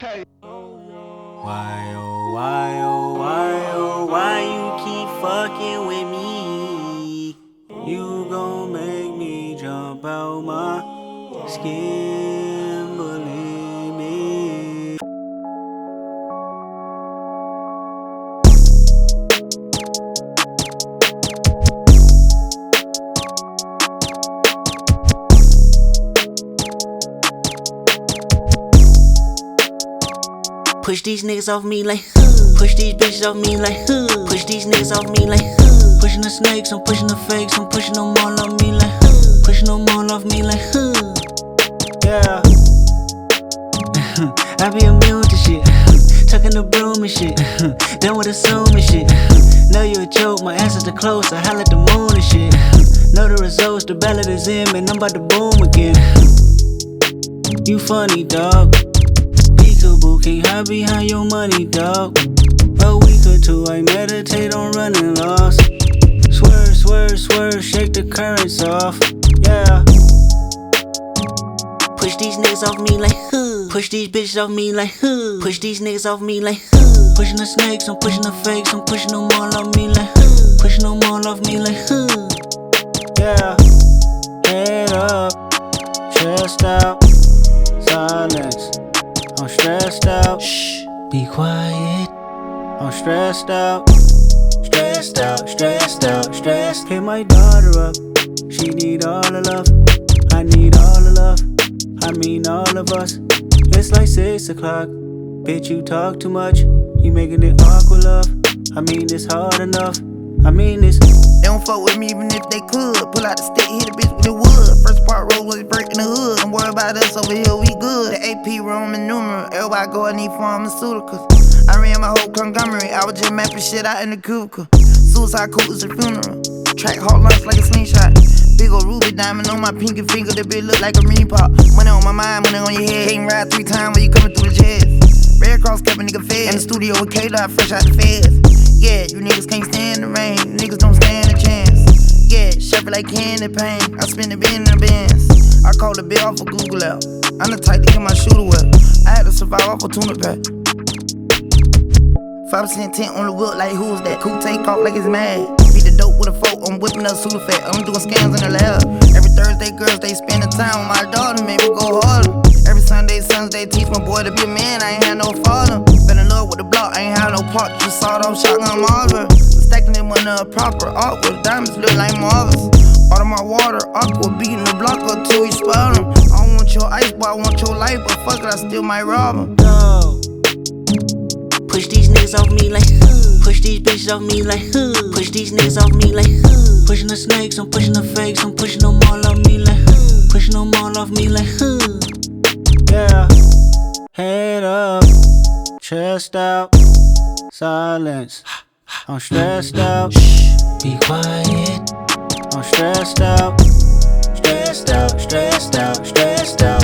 Hey. Why, oh, why, oh, why, oh, why you keep fucking with me? You gon' make me jump out my skin, believe me. Push these niggas off me like push these bitches off me like push these niggas off me like pushing the snakes, I'm pushing the fakes, I'm pushing them all off me like pushing them all off me like yeah. I be immune to shit, tucking the broom and shit, done with assuming shit. Know you a joke, my answers are close, I holla at the moon and shit. Know the results, the ballot is in, man, I'm about to boom again. You funny, dog. Peekaboo, can't hide behind your money, dog. A week or two, I meditate on running lost. Swerve, swerve, swerve, shake the currents off. Yeah. Push these niggas off me like push these bitches off me like push these niggas off me like pushing the snakes, I'm pushing the fakes, I'm pushing them all off me like pushing them all off me like yeah. Head up, chest out, silence. I'm stressed out. Shh, be quiet. I'm stressed out. Stressed out, stressed out, stressed. Hit my daughter up. She need all the love. I need all the love. I mean all of us. It's like 6 o'clock. Bitch, you talk too much. You making it awkward, love. I mean it's hard enough. I mean it's. They don't fuck with me even if they could. Pull out the stick, hit a bitch with the wood. First part roll was breaking the hood. Don't worry about us over here, we good. The AP Roman numeral, everybody go and need pharmaceuticals. I ran my whole conglomerate, I was just mapping shit out in the cubicle. Suicide cool is a funeral. Track hard lunch like a slingshot. Big ol' ruby diamond on my pinky finger, that bitch look like a mini pop. Money on my mind, money on your head. Can't ride 3 times when you coming through the jets. Red Cross kept a nigga fed. In the studio with K-Dot, fresh out the feds. Yeah, you niggas can't stand the rain. Niggas don't stand a chance. Yeah, shuffle like candy paint. I spin the bin in the bins. I call the bill off of Google out. I'm the type to get my shooter wet. I had to survive off a tuna pack. 5% tent on the wheel, like who's that? Cool take off like it's mad. Beat the dope with a fork, I'm whipping up Sudafed. I'm doing scams in the lab. Every Thursday, girls, they spend the time with my daughter, make me go harder. Every Sunday, Sunday, teach my boy to be a man, I ain't had no father. Been in love with the block, I ain't had no part. You saw it off shotgun Marvin. Stacking them on the proper awkward. Diamonds look like marbles. Out of my water, aqua, beating the block up till we spout them. I don't want your ice, boy, I want your life, but fuck it, I still might rob them. No. Push these niggas off me like push these bitches off me like push these niggas off me like pushing the snakes, I'm pushing the fakes, I'm pushing them all off me like pushing them all off me like yeah. Head up, chest out, silence. I'm stressed out. Shh, be quiet. I'm stressed out, stressed out, stressed out, stressed out.